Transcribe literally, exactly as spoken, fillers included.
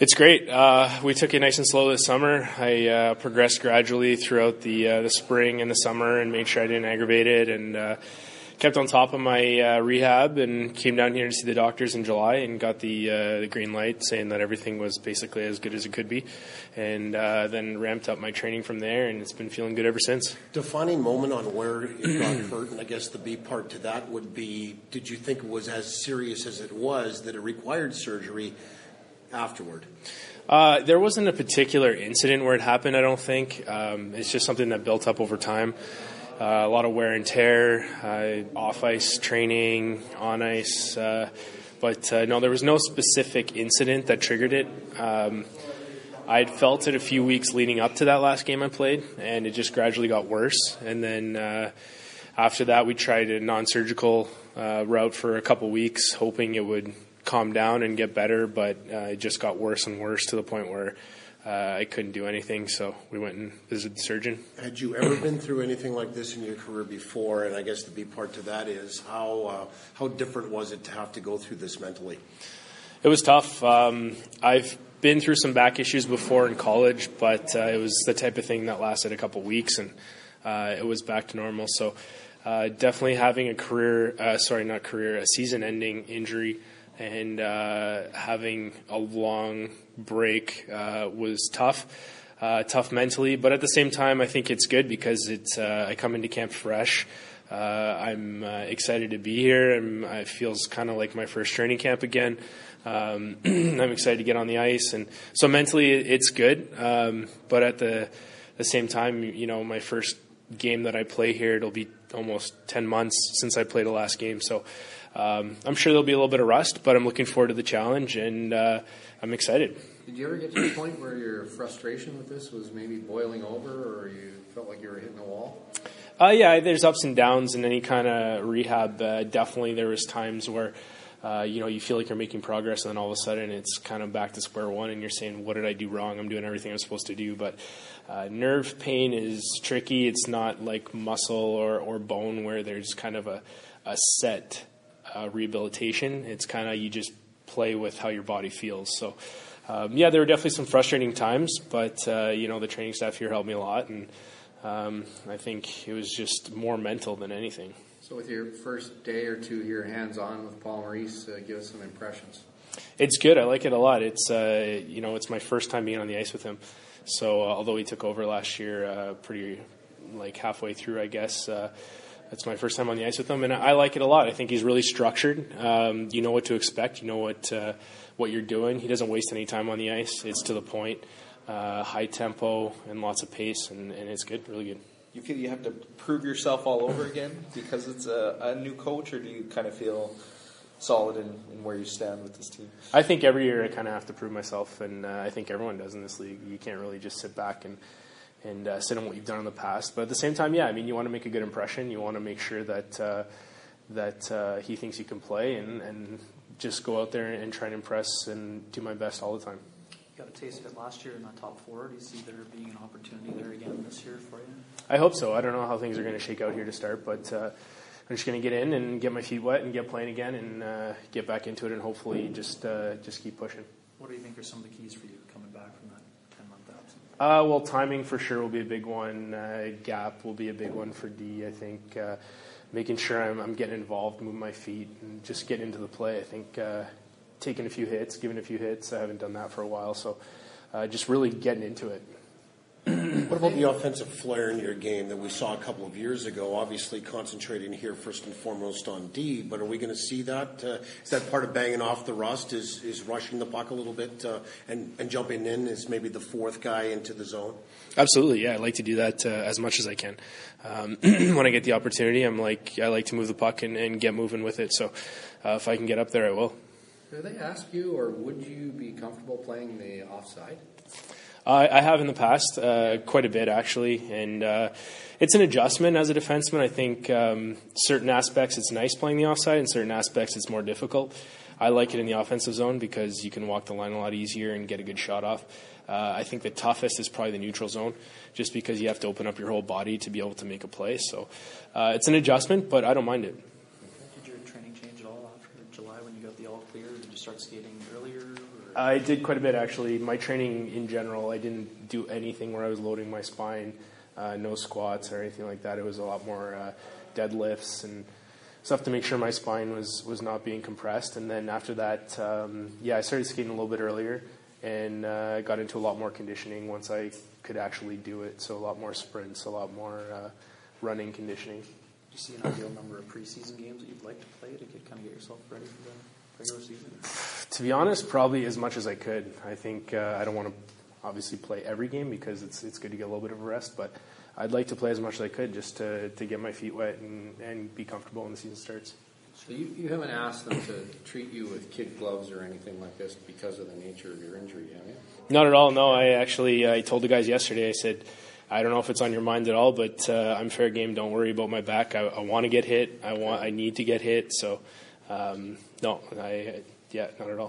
It's great. Uh, we took it nice and slow this summer. I uh, progressed gradually throughout the uh, the spring and the summer and made sure I didn't aggravate it, and uh, kept on top of my uh, rehab and came down here to see the doctors in July and got the, uh, the green light saying that everything was basically as good as it could be, and uh, then ramped up my training from there, and it's been feeling good ever since. Defining moment on where it got hurt, and I guess the B part to that would be, did you think it was as serious as it was that it required surgery afterward? Uh, there wasn't a particular incident where it happened, I don't think. Um, it's just something that built up over time. Uh, a lot of wear and tear, uh, off-ice training, on-ice. Uh, but uh, no, there was no specific incident that triggered it. Um, I'd felt it a few weeks leading up to that last game I played, and it just gradually got worse. And then uh, after that, we tried a non-surgical uh, route for a couple weeks, hoping it would calm down and get better, but uh, it just got worse and worse to the point where uh, I couldn't do anything, so we went and visited the surgeon. Had you ever been through anything like this in your career before? And I guess the B part to that is, how uh, how different was it to have to go through this mentally? It was tough. Um, I've been through some back issues before in college, but uh, it was the type of thing that lasted a couple weeks, and uh, it was back to normal. So uh, definitely having a career, uh, sorry, not career, a season-ending injury and uh, having a long break uh, was tough, uh, tough mentally. But at the same time, I think it's good because it's uh, I come into camp fresh. Uh, I'm uh, excited to be here, and it feels kind of like my first training camp again. Um, I'm excited to get on the ice, and so mentally it's good. Um, but at the the same time, you know, my first game that I play here, it'll be almost ten months since I played the last game. So um, I'm sure there'll be a little bit of rust, but I'm looking forward to the challenge, and uh, I'm excited. Did you ever get to the point where your frustration with this was maybe boiling over, or you felt like you were hitting a wall? Uh, yeah, there's ups and downs in any kind of rehab. Uh, definitely there was times where Uh, you know, you feel like you're making progress, and then all of a sudden it's kind of back to square one, and you're saying, what did I do wrong? I'm doing everything I'm supposed to do. But uh, nerve pain is tricky. It's not like muscle or, or bone where there's kind of a, a set uh, rehabilitation. It's kind of you just play with how your body feels. So, um, yeah, there were definitely some frustrating times, but, uh, you know, the training staff here helped me a lot, and um, I think it was just more mental than anything. So with your first day or two here hands-on with Paul Maurice, uh, give us some impressions. It's good. I like it a lot. It's, uh, you know, it's my first time being on the ice with him. So uh, although he took over last year uh, pretty, like, halfway through, I guess, uh, it's my first time on the ice with him. And I like it a lot. I think he's really structured. Um, you know what to expect. You know what uh, what you're doing. He doesn't waste any time on the ice. It's to the point, uh, high tempo, and lots of pace, and, and it's good, really good. You feel you have to prove yourself all over again because it's a, a new coach, or do you kind of feel solid in, in where you stand with this team? I think every year I kind of have to prove myself, and uh, I think everyone does in this league. You can't really just sit back and and uh, sit on what you've done in the past. But at the same time, yeah, I mean, you want to make a good impression. You want to make sure that uh, that uh, he thinks you can play, and, and just go out there and try and impress and do my best all the time. You got a taste of it last year in the top four. Do you see there being an opportunity there again this year for you? I hope so. I don't know how things are going to shake out here to start, but uh, I'm just going to get in and get my feet wet and get playing again and uh, get back into it and hopefully just uh, just keep pushing. What do you think are some of the keys for you coming back from that ten-month absence? Uh, well, timing for sure will be a big one. Uh, gap will be a big one for D. I think uh, making sure I'm, I'm getting involved, moving my feet, and just getting into the play. I think uh, taking a few hits, giving a few hits. I haven't done that for a while, so uh, just really getting into it. What about the offensive flair in your game that we saw a couple of years ago? Obviously concentrating here first and foremost on D, but are we going to see that? Uh, is that part of banging off the rust, is, is rushing the puck a little bit uh, and, and jumping in as maybe the fourth guy into the zone? Absolutely, yeah. I like to do that uh, as much as I can. Um, when I get the opportunity, I'm like, I like to move the puck and, and get moving with it. So uh, if I can get up there, I will. Do they ask you, or would you be comfortable playing the offside? Uh, I have in the past, uh, quite a bit actually, and uh, it's an adjustment as a defenseman. I think um, certain aspects it's nice playing the offside, and certain aspects it's more difficult. I like it in the offensive zone because you can walk the line a lot easier and get a good shot off. Uh, I think the toughest is probably the neutral zone, just because you have to open up your whole body to be able to make a play. So uh, it's an adjustment, but I don't mind it. Did your training change at all after July when you got the all clear? Did you start skating earlier? Or? I did quite a bit, actually. My training in general, I didn't do anything where I was loading my spine, uh, no squats or anything like that. It was a lot more uh, deadlifts and stuff to make sure my spine was, was not being compressed. And then after that, um, yeah, I started skating a little bit earlier and uh, got into a lot more conditioning once I could actually do it. So a lot more sprints, a lot more uh, running conditioning. Do you see an ideal number of preseason games that you'd like to play to get, kind of get yourself ready for the regular season? To be honest, probably as much as I could. I think uh, I don't want to obviously play every game because it's it's good to get a little bit of a rest, but I'd like to play as much as I could just to, to get my feet wet and, and be comfortable when the season starts. So you, you haven't asked them to treat you with kid gloves or anything like this because of the nature of your injury, have you? Not at all, no. I actually I told the guys yesterday, I said, I don't know if it's on your mind at all, but uh, I'm fair game. Don't worry about my back. I, I want to get hit. I want. I need to get hit. So, um, no, I, yeah, not at all.